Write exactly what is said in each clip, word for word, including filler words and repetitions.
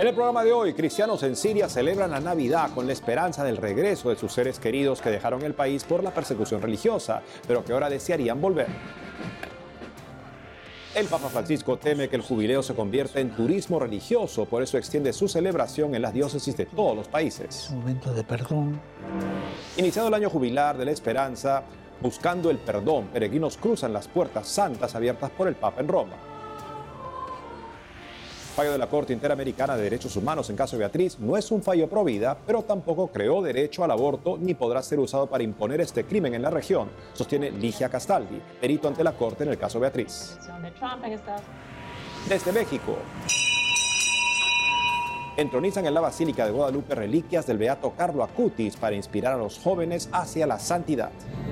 En el programa de hoy, cristianos en Siria celebran la Navidad con la esperanza del regreso de sus seres queridos que dejaron el país por la persecución religiosa, pero que ahora desearían volver. El Papa Francisco teme que el jubileo se convierta en turismo religioso, por eso extiende su celebración en las diócesis de todos los países. Un momento de perdón. Iniciado el año jubilar de la esperanza, buscando el perdón, peregrinos cruzan las puertas santas abiertas por el Papa en Roma. Fallo de la Corte Interamericana de Derechos Humanos en caso Beatriz no es un fallo pro vida, pero tampoco creó derecho al aborto ni podrá ser usado para imponer este crimen en la región, sostiene Ligia Castaldi, perito ante la Corte en el caso Beatriz. Desde México, entronizan en la Basílica de Guadalupe reliquias del beato Carlo Acutis para inspirar a los jóvenes hacia la santidad.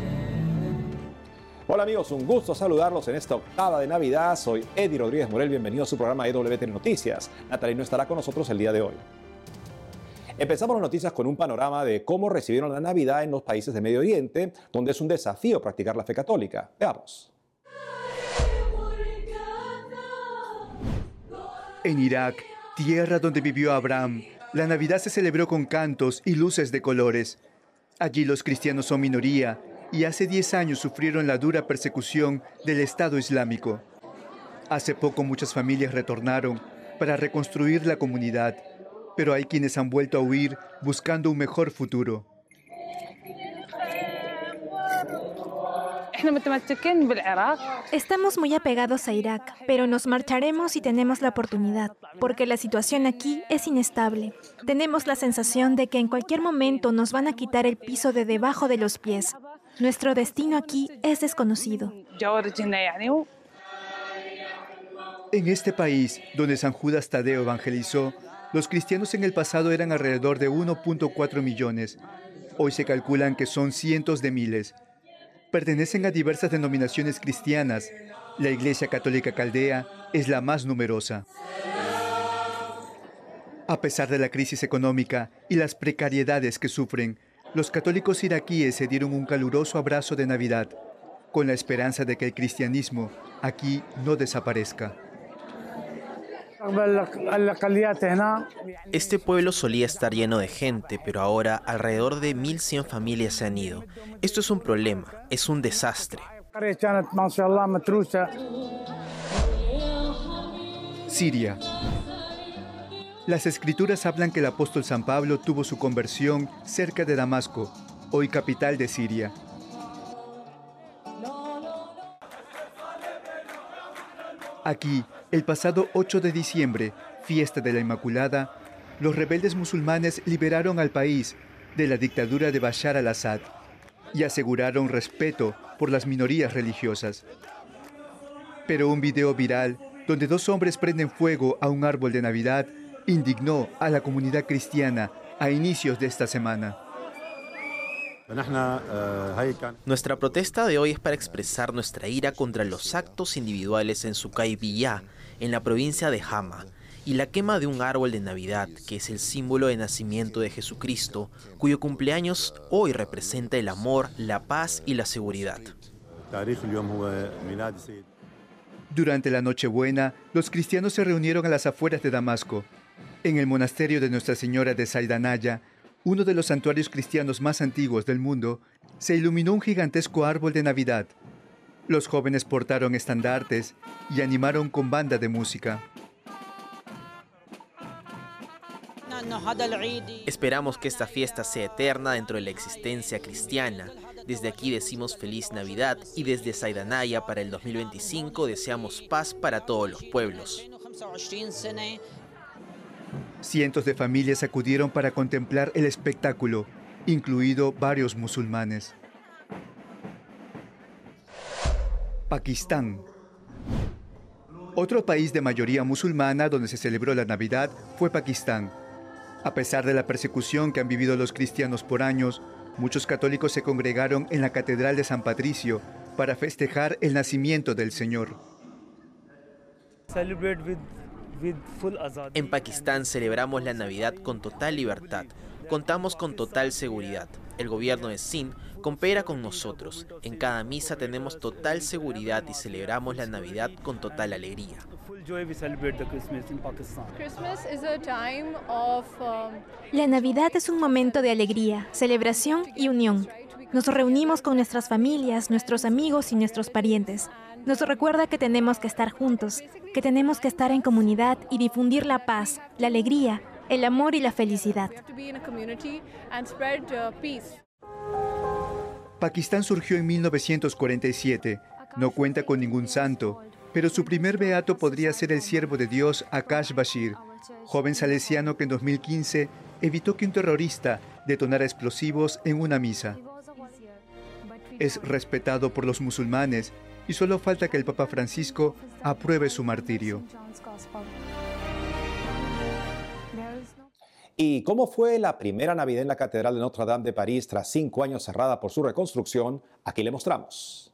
Hola amigos, un gusto saludarlos en esta octava de Navidad. Soy Eddie Rodríguez Morel, bienvenido a su programa E W T Noticias. Natalino estará con nosotros el día de hoy. Empezamos las noticias con un panorama de cómo recibieron la Navidad en los países de Medio Oriente, donde es un desafío practicar la fe católica. Veamos. En Irak, tierra donde vivió Abraham, la Navidad se celebró con cantos y luces de colores. Allí los cristianos son minoría y hace diez años sufrieron la dura persecución del Estado Islámico. Hace poco muchas familias retornaron para reconstruir la comunidad, pero hay quienes han vuelto a huir buscando un mejor futuro. Estamos muy apegados a Irak, pero nos marcharemos si tenemos la oportunidad, porque la situación aquí es inestable. Tenemos la sensación de que en cualquier momento nos van a quitar el piso de debajo de los pies. Nuestro destino aquí es desconocido. En este país, donde San Judas Tadeo evangelizó, los cristianos en el pasado eran alrededor de uno punto cuatro millones. Hoy se calculan que son cientos de miles. Pertenecen a diversas denominaciones cristianas. La Iglesia Católica Caldea es la más numerosa. A pesar de la crisis económica y las precariedades que sufren, los católicos iraquíes se dieron un caluroso abrazo de Navidad, con la esperanza de que el cristianismo aquí no desaparezca. Este pueblo solía estar lleno de gente, pero ahora alrededor de mil cien familias se han ido. Esto es un problema, es un desastre. Siria. Las escrituras hablan que el apóstol San Pablo tuvo su conversión cerca de Damasco, hoy capital de Siria. Aquí, el pasado ocho de diciembre, fiesta de la Inmaculada, los rebeldes musulmanes liberaron al país de la dictadura de Bashar al-Assad y aseguraron respeto por las minorías religiosas. Pero un video viral, donde dos hombres prenden fuego a un árbol de Navidad, indignó a la comunidad cristiana a inicios de esta semana. Nuestra protesta de hoy es para expresar nuestra ira contra los actos individuales en Sukaybiyah, en la provincia de Hama, y la quema de un árbol de Navidad, que es el símbolo de nacimiento de Jesucristo, cuyo cumpleaños hoy representa el amor, la paz y la seguridad. Durante la Nochebuena, los cristianos se reunieron a las afueras de Damasco. En el monasterio de Nuestra Señora de Saidanaya, uno de los santuarios cristianos más antiguos del mundo, se iluminó un gigantesco árbol de Navidad. Los jóvenes portaron estandartes y animaron con banda de música. Esperamos que esta fiesta sea eterna dentro de la existencia cristiana. Desde aquí decimos Feliz Navidad y desde Saidanaya para el dos mil veinticinco deseamos paz para todos los pueblos. Cientos de familias acudieron para contemplar el espectáculo, incluido varios musulmanes. Pakistán. Otro país de mayoría musulmana donde se celebró la Navidad fue Pakistán. A pesar de la persecución que han vivido los cristianos por años, muchos católicos se congregaron en la Catedral de San Patricio para festejar el nacimiento del Señor. En Pakistán celebramos la Navidad con total libertad. Contamos con total seguridad. El gobierno de Sindh coopera con nosotros. En cada misa tenemos total seguridad y celebramos la Navidad con total alegría. La Navidad es un momento de alegría, celebración y unión. Nos reunimos con nuestras familias, nuestros amigos y nuestros parientes. Nos recuerda que tenemos que estar juntos, que tenemos que estar en comunidad y difundir la paz, la alegría, el amor y la felicidad. Pakistán surgió en mil novecientos cuarenta y siete. No cuenta con ningún santo, pero su primer beato podría ser el siervo de Dios Akash Bashir, joven salesiano que en dos mil quince evitó que un terrorista detonara explosivos en una misa. Es respetado por los musulmanes y solo falta que el Papa Francisco apruebe su martirio. ¿Y cómo fue la primera Navidad en la Catedral de Notre Dame de París tras cinco años cerrada por su reconstrucción? Aquí le mostramos.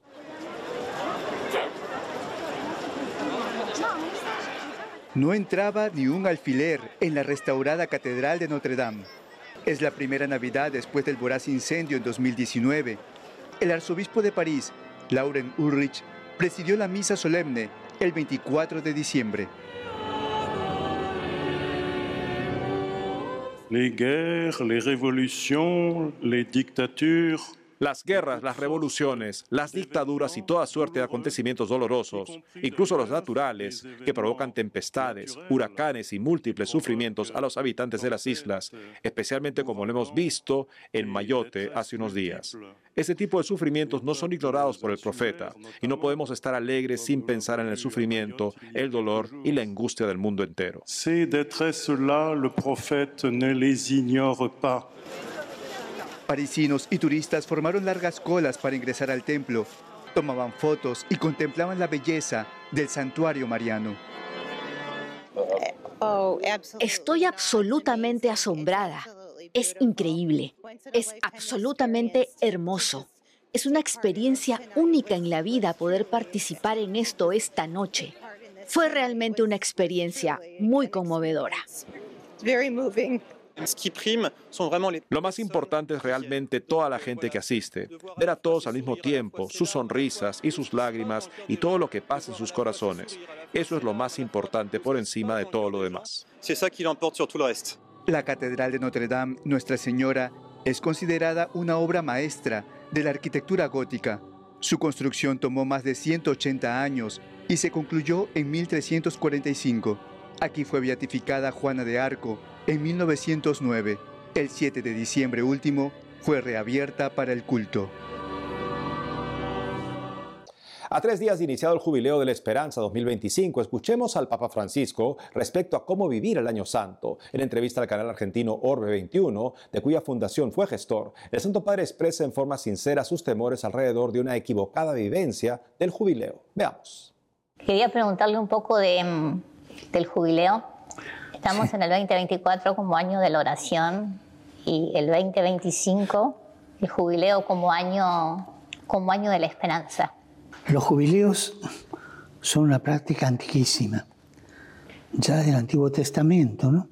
No entraba ni un alfiler en la restaurada Catedral de Notre Dame. Es la primera Navidad después del voraz incendio en dos mil diecinueve. El arzobispo de París, Laurent Ulrich, presidió la misa solemne el veinticuatro de diciembre. Les guerres, les révolutions, les dictatures. Las guerras, las revoluciones, las dictaduras y toda suerte de acontecimientos dolorosos, incluso los naturales, que provocan tempestades, huracanes y múltiples sufrimientos a los habitantes de las islas, especialmente como lo hemos visto en Mayotte hace unos días. Este tipo de sufrimientos no son ignorados por el profeta, y no podemos estar alegres sin pensar en el sufrimiento, el dolor y la angustia del mundo entero. Ces détresses-là, le prophète ne les ignore pas. Parisinos y turistas formaron largas colas para ingresar al templo, tomaban fotos y contemplaban la belleza del santuario mariano. Estoy absolutamente asombrada. Es increíble. Es absolutamente hermoso. Es una experiencia única en la vida poder participar en esto esta noche. Fue realmente una experiencia muy conmovedora. Lo más importante es realmente toda la gente que asiste, ver a todos al mismo tiempo, sus sonrisas y sus lágrimas y todo lo que pasa en sus corazones. Eso es lo más importante por encima de todo lo demás. La Catedral de Notre Dame, Nuestra Señora, es considerada una obra maestra de la arquitectura gótica. Su construcción tomó más de ciento ochenta años y se concluyó en mil trescientos cuarenta y cinco. Aquí fue beatificada Juana de Arco en mil novecientos nueve. El siete de diciembre último fue reabierta para el culto. A tres días de iniciado el Jubileo de la Esperanza dos mil veinticinco, escuchemos al Papa Francisco respecto a cómo vivir el Año Santo. En entrevista al canal argentino Orbe veintiuno, de cuya fundación fue gestor, el Santo Padre expresa en forma sincera sus temores alrededor de una equivocada vivencia del Jubileo. Veamos. Quería preguntarle un poco de, del Jubileo. Estamos en el veinte veinticuatro como año de la oración y el veinte veinticinco el Jubileo como año, como año de la esperanza. Los jubileos son una práctica antiquísima, ya del Antiguo Testamento, ¿no?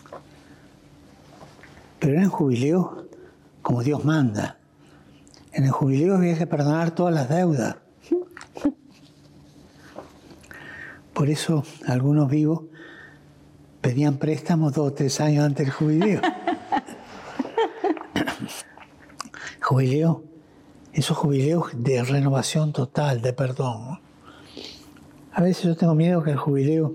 Pero eran jubileos como Dios manda. En el jubileo había que perdonar todas las deudas. Por eso algunos vivos pedían préstamos dos o tres años antes del jubileo. Jubileo, esos jubileos de renovación total, de perdón, ¿no? A veces yo tengo miedo que el jubileo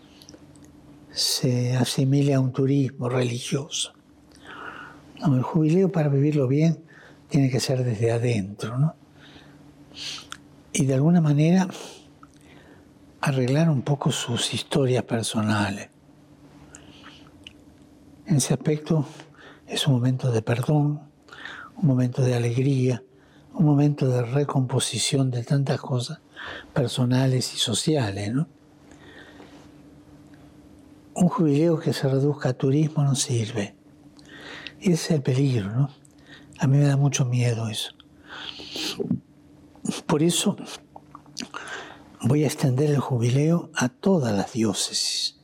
se asimile a un turismo religioso. No, el jubileo, para vivirlo bien, tiene que ser desde adentro, ¿no? Y de alguna manera arreglar un poco sus historias personales. En ese aspecto es un momento de perdón, un momento de alegría, un momento de recomposición de tantas cosas personales y sociales, ¿no? Un jubileo que se reduzca a turismo no sirve. Ese es el peligro, ¿no? A mí me da mucho miedo eso. Por eso voy a extender el jubileo a todas las diócesis.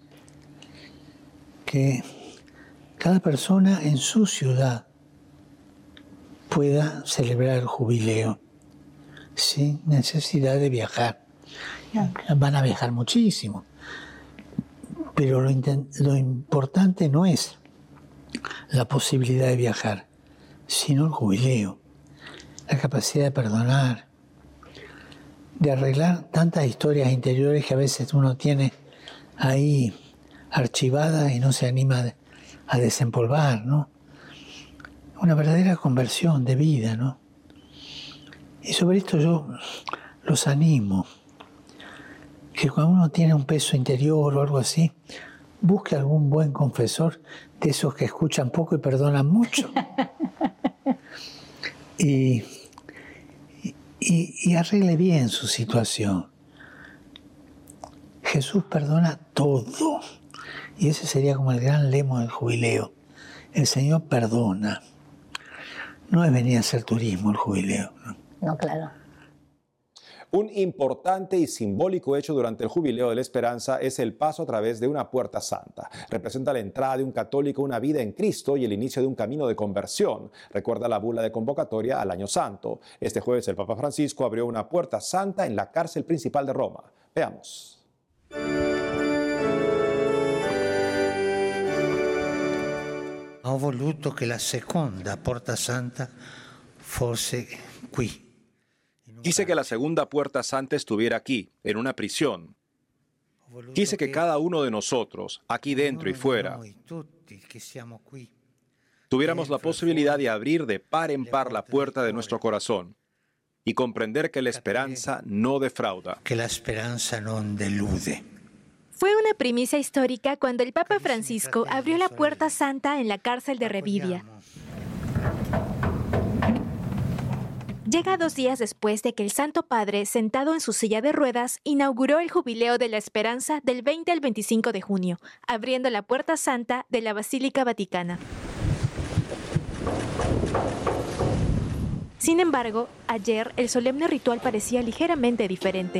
Que cada persona en su ciudad pueda celebrar el jubileo sin necesidad de viajar. Van a viajar muchísimo, pero lo, lo importante no es la posibilidad de viajar, sino el jubileo, la capacidad de perdonar, de arreglar tantas historias interiores que a veces uno tiene ahí archivadas y no se anima a desempolvar, ¿no? Una verdadera conversión de vida, ¿no? Y sobre esto yo los animo, que cuando uno tiene un peso interior o algo así, busque algún buen confesor de esos que escuchan poco y perdonan mucho. y, y, y arregle bien su situación. Jesús perdona todo. Y ese sería como el gran lema del jubileo. El Señor perdona. No es venir a hacer turismo el jubileo, ¿no? No, claro. Un importante y simbólico hecho durante el Jubileo de la Esperanza es el paso a través de una puerta santa. Representa la entrada de un católico a una vida en Cristo y el inicio de un camino de conversión. Recuerda la bula de convocatoria al Año Santo. Este jueves el Papa Francisco abrió una puerta santa en la cárcel principal de Roma. Veamos. Ho voluto che la seconda porta santa fosse qui. Quise que la segunda puerta santa estuviera aquí, en una prisión. Quise que cada uno de nosotros, aquí dentro y fuera, tuviéramos la posibilidad de abrir de par en par la puerta de nuestro corazón y comprender que la esperanza no defrauda. Que la esperanza non delude. Fue una primicia histórica cuando el Papa Francisco abrió la puerta santa en la cárcel de Revidia. Llega dos días después de que el Santo Padre, sentado en su silla de ruedas, inauguró el Jubileo de la Esperanza del veinte al veinticinco de junio, abriendo la puerta santa de la Basílica Vaticana. Sin embargo, ayer el solemne ritual parecía ligeramente diferente.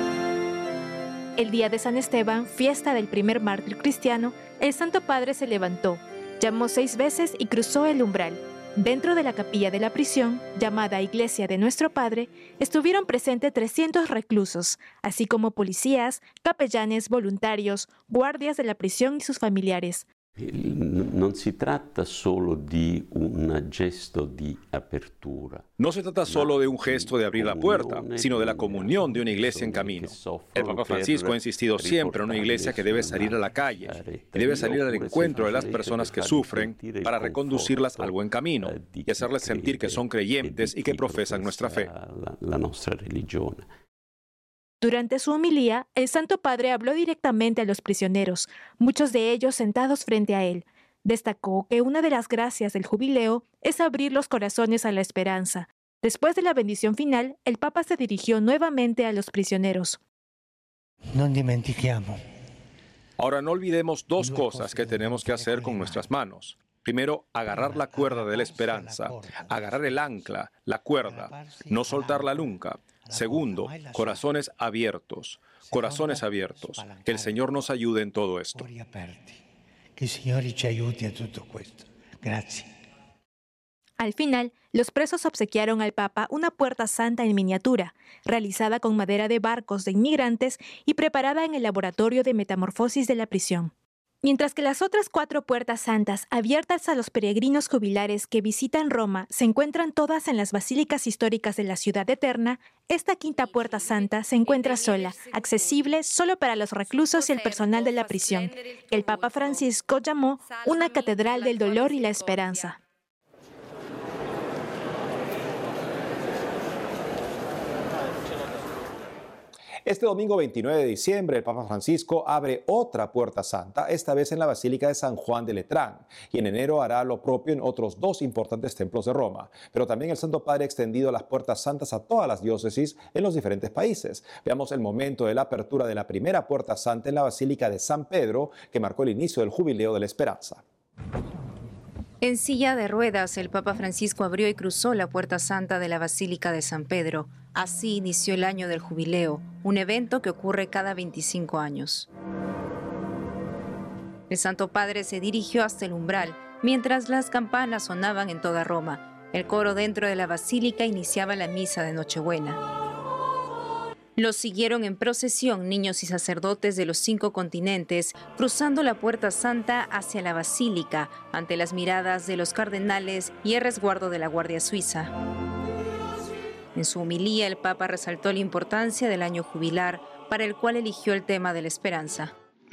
El día de San Esteban, fiesta del primer mártir cristiano, el Santo Padre se levantó, llamó seis veces y cruzó el umbral. Dentro de la capilla de la prisión, llamada Iglesia de Nuestro Padre, estuvieron presentes trescientos reclusos, así como policías, capellanes, voluntarios, guardias de la prisión y sus familiares. Non si tratta solo di un gesto di apertura. No se trata solo de un gesto de abrir la puerta, sino de la comunión de una iglesia en camino. El Papa Francisco ha insistido siempre en una iglesia que debe salir a la calle y debe salir al encuentro de las personas que sufren para reconducirlas al buen camino y hacerles sentir que son creyentes y que profesan nuestra fe. La nostra religione. Durante su homilía, el Santo Padre habló directamente a los prisioneros, muchos de ellos sentados frente a él. Destacó que una de las gracias del jubileo es abrir los corazones a la esperanza. Después de la bendición final, el Papa se dirigió nuevamente a los prisioneros. No dimentichiamo. Ahora no olvidemos dos cosas que tenemos que hacer con nuestras manos. Primero, agarrar la cuerda de la esperanza, agarrar el ancla, la cuerda, no soltarla nunca. Segundo, corazones abiertos, corazones abiertos. Que el Señor nos ayude en todo esto. Que el Señor ci aiuti a tutto questo. Gracias. Al final, los presos obsequiaron al Papa una puerta santa en miniatura, realizada con madera de barcos de inmigrantes y preparada en el laboratorio de metamorfosis de la prisión. Mientras que las otras cuatro puertas santas abiertas a los peregrinos jubilares que visitan Roma se encuentran todas en las basílicas históricas de la Ciudad Eterna, esta quinta puerta santa se encuentra sola, accesible solo para los reclusos y el personal de la prisión, que el Papa Francisco llamó una catedral del dolor y la esperanza. Este domingo veintinueve de diciembre, el Papa Francisco abre otra puerta santa, esta vez en la Basílica de San Juan de Letrán, y en enero hará lo propio en otros dos importantes templos de Roma. Pero también el Santo Padre ha extendido las puertas santas a todas las diócesis en los diferentes países. Veamos el momento de la apertura de la primera puerta santa en la Basílica de San Pedro, que marcó el inicio del Jubileo de la Esperanza. En silla de ruedas, el Papa Francisco abrió y cruzó la puerta santa de la Basílica de San Pedro. Así inició el año del Jubileo, un evento que ocurre cada veinticinco años. El Santo Padre se dirigió hasta el umbral, mientras las campanas sonaban en toda Roma. El coro dentro de la basílica iniciaba la misa de Nochebuena. Los siguieron en procesión niños y sacerdotes de los cinco continentes, cruzando la Puerta Santa hacia la basílica, ante las miradas de los cardenales y el resguardo de la Guardia Suiza. En su homilía, el Papa resaltó la importancia del año jubilar, para el cual eligió el tema de la esperanza.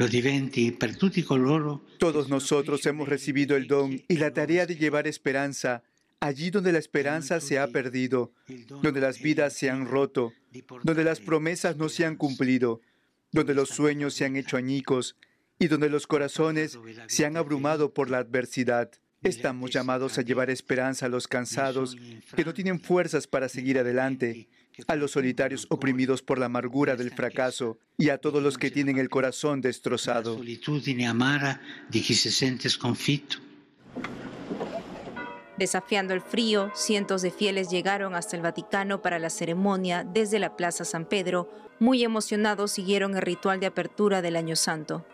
Todos nosotros hemos recibido el don y la tarea de llevar esperanza allí donde la esperanza se ha perdido, donde las vidas se han roto, donde las promesas no se han cumplido, donde los sueños se han hecho añicos y donde los corazones se han abrumado por la adversidad. Estamos llamados a llevar esperanza a los cansados que no tienen fuerzas para seguir adelante, a los solitarios oprimidos por la amargura del fracaso y a todos los que tienen el corazón destrozado. Desafiando el frío, cientos de fieles llegaron hasta el Vaticano para la ceremonia desde la Plaza San Pedro. Muy emocionados siguieron el ritual de apertura del Año Santo.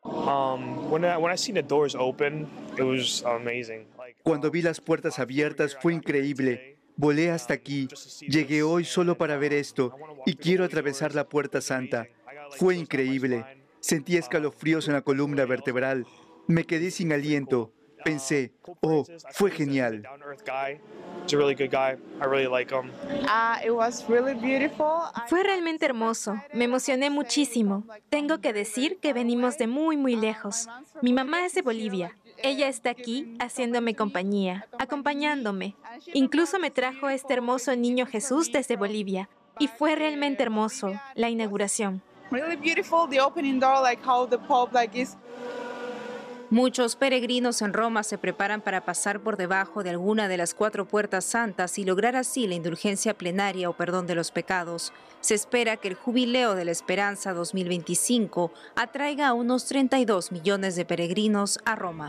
Cuando vi las puertas abiertas fue increíble. Volé hasta aquí. Llegué hoy solo para ver esto y quiero atravesar la Puerta Santa. Fue increíble. Sentí escalofríos en la columna vertebral. Me quedé sin aliento. Pensé, oh, fue genial. Fue realmente hermoso. Me emocioné muchísimo. Tengo que decir que venimos de muy, muy lejos. Mi mamá es de Bolivia. Ella está aquí haciéndome compañía, acompañándome. Incluso me trajo este hermoso niño Jesús desde Bolivia. Y fue realmente hermoso la inauguración. Muchos peregrinos en Roma se preparan para pasar por debajo de alguna de las cuatro puertas santas y lograr así la indulgencia plenaria o perdón de los pecados. Se espera que el Jubileo de la Esperanza dos mil veinticinco atraiga a unos treinta y dos millones de peregrinos a Roma.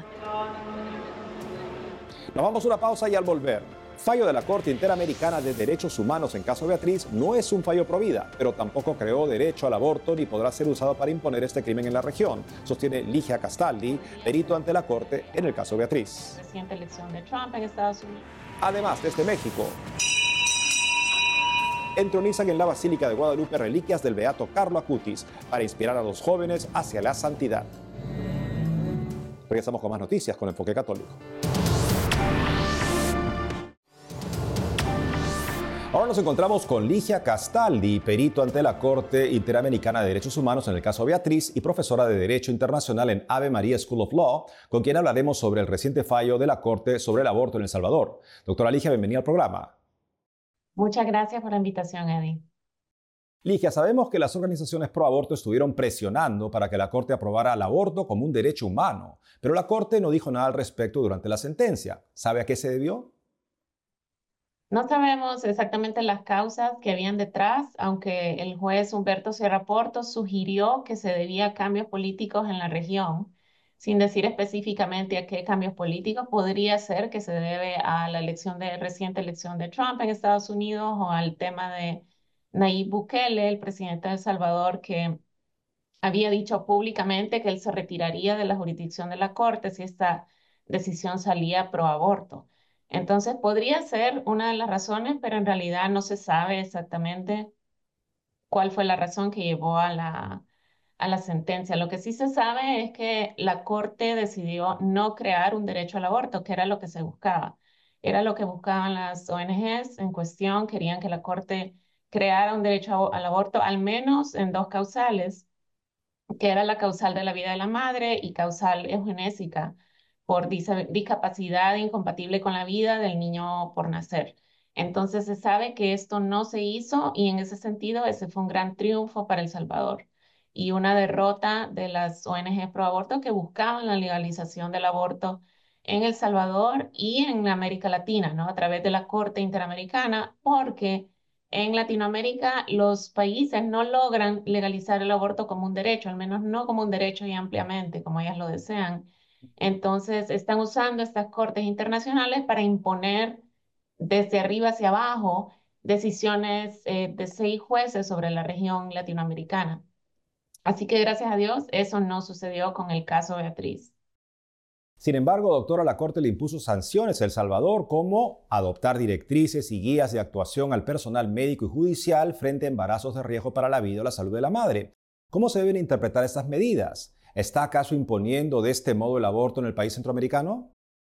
Nos vamos a una pausa y al volver. Fallo de la Corte Interamericana de Derechos Humanos en caso Beatriz no es un fallo pro vida, pero tampoco creó derecho al aborto ni podrá ser usado para imponer este crimen en la región, sostiene Ligia Castaldi, perito ante la Corte en el caso Beatriz. Reciente elección de Trump en Estados Unidos. Además, desde México, entronizan en la Basílica de Guadalupe reliquias del beato Carlo Acutis para inspirar a los jóvenes hacia la santidad. Regresamos con más noticias con Enfoque Católico. Ahora nos encontramos con Ligia Castaldi, perito ante la Corte Interamericana de Derechos Humanos en el caso Beatriz y profesora de Derecho Internacional en Ave María School of Law, con quien hablaremos sobre el reciente fallo de la Corte sobre el aborto en El Salvador. Doctora Ligia, bienvenida al programa. Muchas gracias por la invitación, Eddie. Ligia, sabemos que las organizaciones pro aborto estuvieron presionando para que la Corte aprobara el aborto como un derecho humano, pero la Corte no dijo nada al respecto durante la sentencia. ¿Sabe a qué se debió? No sabemos exactamente las causas que habían detrás, aunque el juez Humberto Sierra Porto sugirió que se debía a cambios políticos en la región, sin decir específicamente a qué cambios políticos. Podría ser que se debe a la elección de, reciente elección de Trump en Estados Unidos o al tema de Nayib Bukele, el presidente de El Salvador, que había dicho públicamente que él se retiraría de la jurisdicción de la Corte si esta decisión salía pro aborto. Entonces, podría ser una de las razones, pero en realidad no se sabe exactamente cuál fue la razón que llevó a la, a la sentencia. Lo que sí se sabe es que la Corte decidió no crear un derecho al aborto, que era lo que se buscaba. Era lo que buscaban las O N Ges en cuestión. Querían que la Corte creara un derecho al aborto, al menos en dos causales, que era la causal de la vida de la madre y causal eugenésica, por discapacidad incompatible con la vida del niño por nacer. Entonces se sabe que esto no se hizo y en ese sentido ese fue un gran triunfo para El Salvador y una derrota de las O N Ges pro aborto que buscaban la legalización del aborto en El Salvador y en América Latina, ¿no? A través de la Corte Interamericana, porque en Latinoamérica los países no logran legalizar el aborto como un derecho, al menos no como un derecho y ampliamente, como ellas lo desean. Entonces, están usando estas cortes internacionales para imponer desde arriba hacia abajo decisiones eh, de seis jueces sobre la región latinoamericana. Así que, gracias a Dios, eso no sucedió con el caso Beatriz. Sin embargo, doctora, la Corte le impuso sanciones a El Salvador, como adoptar directrices y guías de actuación al personal médico y judicial frente a embarazos de riesgo para la vida o la salud de la madre. ¿Cómo se deben interpretar estas medidas? ¿Está acaso imponiendo de este modo el aborto en el país centroamericano?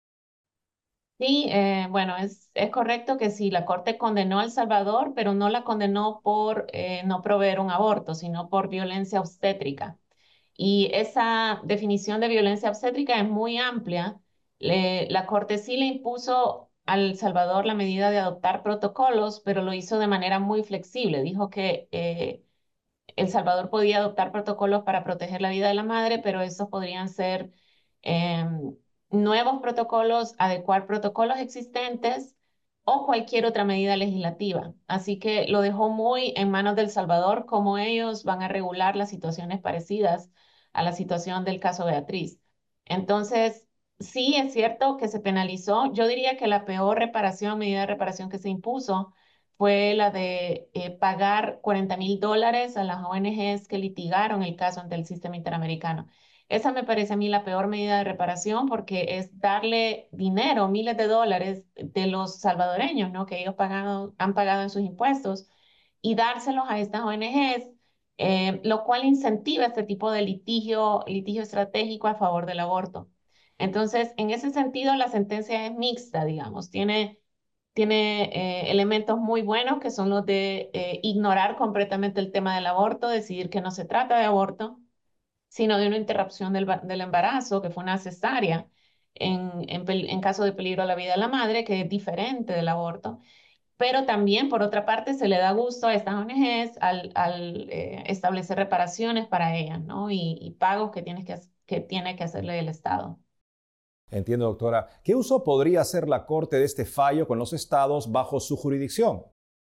Sí, eh, bueno, es, es correcto que sí, la Corte condenó a El Salvador, pero no la condenó por eh, no proveer un aborto, sino por violencia obstétrica. Y esa definición de violencia obstétrica es muy amplia. Le- la Corte sí le impuso a El Salvador la medida de adoptar protocolos, pero lo hizo de manera muy flexible. Dijo que eh, El Salvador podía adoptar protocolos para proteger la vida de la madre, pero estos podrían ser em, nuevos protocolos, adecuar protocolos existentes o cualquier otra medida legislativa. Así que lo dejó muy en manos del Salvador, cómo ellos van a regular las situaciones parecidas a la situación del caso Beatriz. Entonces, sí es cierto que se penalizó. Yo diría que la peor reparación, medida de reparación que se impuso fue la de eh, pagar cuarenta mil dólares a las O N Ges que litigaron el caso ante el sistema interamericano. Esa me parece a mí la peor medida de reparación porque es darle dinero, miles de dólares de los salvadoreños, ¿no? Que ellos pagado, han pagado en sus impuestos y dárselos a estas O N Ges, eh, lo cual incentiva este tipo de litigio, litigio estratégico a favor del aborto. Entonces, en ese sentido, la sentencia es mixta, digamos, tiene tiene eh, elementos muy buenos que son los de eh, ignorar completamente el tema del aborto, decidir que no se trata de aborto, sino de una interrupción del, del embarazo, que fue una cesárea en, en, en caso de peligro a la vida de la madre, que es diferente del aborto. Pero también, por otra parte, se le da gusto a estas O N Ges al, al eh, establecer reparaciones para ellas, ¿no? Y, y pagos que, tienes que, que tiene que hacerle el Estado. Entiendo, doctora. ¿Qué uso podría hacer la Corte de este fallo con los estados bajo su jurisdicción?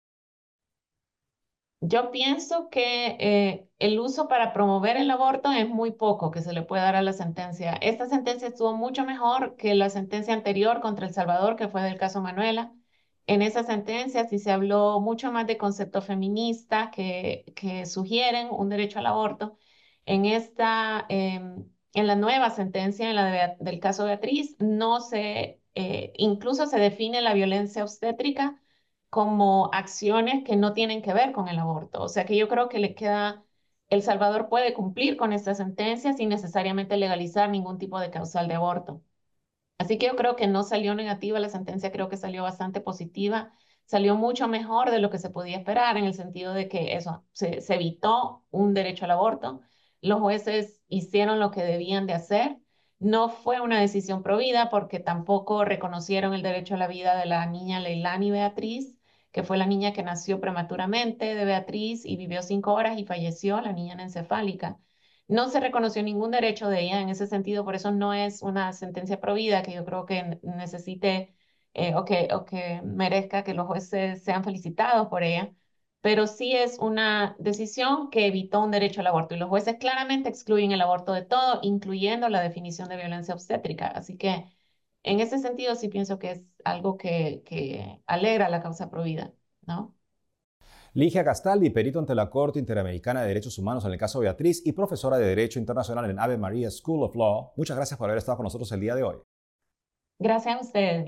Yo pienso que eh, el uso para promover el aborto es muy poco que se le puede dar a la sentencia. Esta sentencia estuvo mucho mejor que la sentencia anterior contra El Salvador, que fue del caso Manuela. En esa sentencia sí se habló mucho más de conceptos feministas que, que sugieren un derecho al aborto. En esta, eh, en la nueva sentencia, en la de, del caso Beatriz, no se, eh, incluso se define la violencia obstétrica como acciones que no tienen que ver con el aborto. O sea que yo creo que le queda, El Salvador puede cumplir con esta sentencia sin necesariamente legalizar ningún tipo de causal de aborto. Así que yo creo que no salió negativa la sentencia, creo que salió bastante positiva, salió mucho mejor de lo que se podía esperar en el sentido de que eso, se, se evitó un derecho al aborto, los jueces hicieron lo que debían de hacer, no fue una decisión provida porque tampoco reconocieron el derecho a la vida de la niña Leilani Beatriz, que fue la niña que nació prematuramente de Beatriz y vivió cinco horas y falleció, la niña encefálica. No se reconoció ningún derecho de ella en ese sentido, por eso no es una sentencia provida que yo creo que necesite eh, o, que, o que merezca que los jueces sean felicitados por ella, pero sí es una decisión que evitó un derecho al aborto y los jueces claramente excluyen el aborto de todo, incluyendo la definición de violencia obstétrica. Así que en ese sentido sí pienso que es algo que, que alegra la causa provida, ¿no? Ligia Castaldi, perito ante la Corte Interamericana de Derechos Humanos en el caso Beatriz y profesora de Derecho Internacional en Ave Maria School of Law. Muchas gracias por haber estado con nosotros el día de hoy. Gracias a ustedes.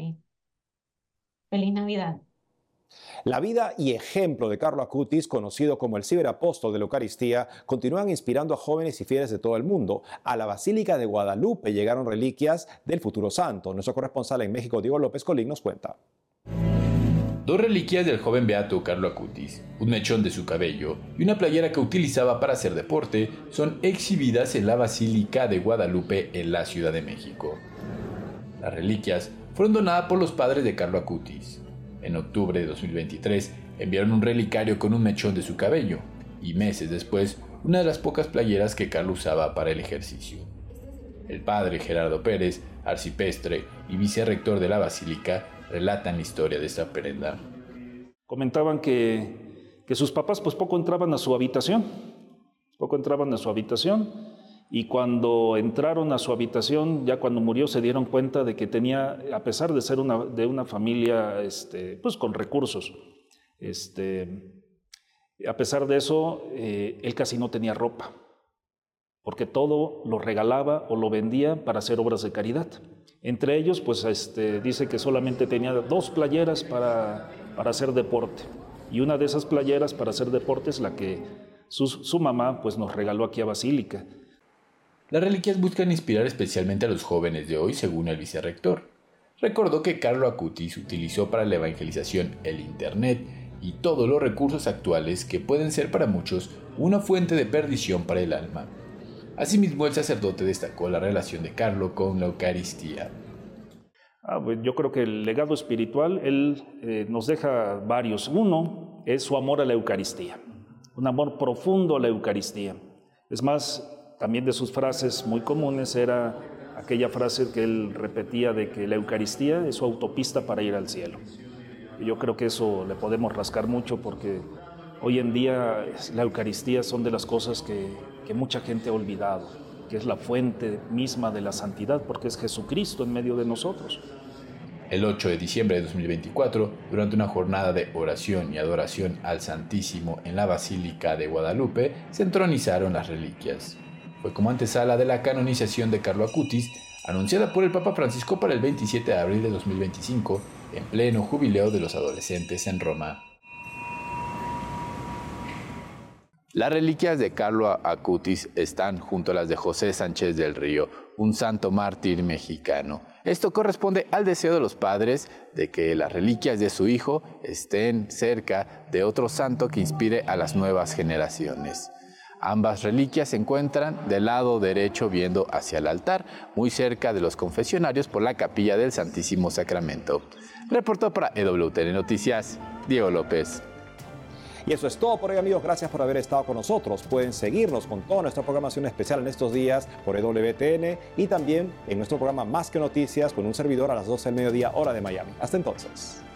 Feliz Navidad. La vida y ejemplo de Carlo Acutis, conocido como el ciberapóstol de la Eucaristía, continúan inspirando a jóvenes y fieles de todo el mundo. A la Basílica de Guadalupe llegaron reliquias del futuro santo. Nuestro corresponsal en México, Diego López Colín, nos cuenta. Dos reliquias del joven beato Carlo Acutis, un mechón de su cabello y una playera que utilizaba para hacer deporte, son exhibidas en la Basílica de Guadalupe en la Ciudad de México. Las reliquias fueron donadas por los padres de Carlo Acutis. En octubre de dos mil veintitrés enviaron un relicario con un mechón de su cabello y meses después una de las pocas playeras que Carlo usaba para el ejercicio. El padre Gerardo Pérez, arcipreste y vicerrector de la Basílica, relatan la historia de esta prenda. Comentaban que, que sus papás pues poco entraban a su habitación, poco entraban a su habitación y cuando entraron a su habitación, ya cuando murió se dieron cuenta de que tenía, a pesar de ser una, de una familia este, pues con recursos, este, a pesar de eso, eh, él casi no tenía ropa. porque todo lo regalaba o lo vendía para hacer obras de caridad. Entre ellos, pues este, dice que solamente tenía dos playeras para, para hacer deporte, y una de esas playeras para hacer deporte es la que su, su mamá pues, nos regaló aquí a Basílica. Las reliquias buscan inspirar especialmente a los jóvenes de hoy, según el vicerrector. Recordó que Carlo Acutis utilizó para la evangelización el Internet y todos los recursos actuales que pueden ser para muchos una fuente de perdición para el alma. Asimismo, el sacerdote destacó la relación de Carlo con la Eucaristía. Ah, pues yo creo que el legado espiritual, él eh, nos deja varios. Uno es su amor a la Eucaristía, un amor profundo a la Eucaristía. Es más, también de sus frases muy comunes era aquella frase que él repetía de que la Eucaristía es su autopista para ir al cielo. Y yo creo que eso le podemos rascar mucho porque hoy en día la Eucaristía son de las cosas que, que mucha gente ha olvidado, que es la fuente misma de la santidad, porque es Jesucristo en medio de nosotros. El ocho de diciembre de dos mil veinticuatro, durante una jornada de oración y adoración al Santísimo en la Basílica de Guadalupe, se entronizaron las reliquias. Fue como antesala de la canonización de Carlo Acutis, anunciada por el Papa Francisco para el veintisiete de abril de dos mil veinticinco, en pleno jubileo de los adolescentes en Roma. Las reliquias de Carlo Acutis están junto a las de José Sánchez del Río, un santo mártir mexicano. Esto corresponde al deseo de los padres de que las reliquias de su hijo estén cerca de otro santo que inspire a las nuevas generaciones. Ambas reliquias se encuentran del lado derecho viendo hacia el altar, muy cerca de los confesionarios por la capilla del Santísimo Sacramento. Reportó para E W T N Noticias, Diego López. Y eso es todo por hoy, amigos. Gracias por haber estado con nosotros. Pueden seguirnos con toda nuestra programación especial en estos días por E W T N y también en nuestro programa Más que Noticias con un servidor a las doce del mediodía, hora de Miami. Hasta entonces.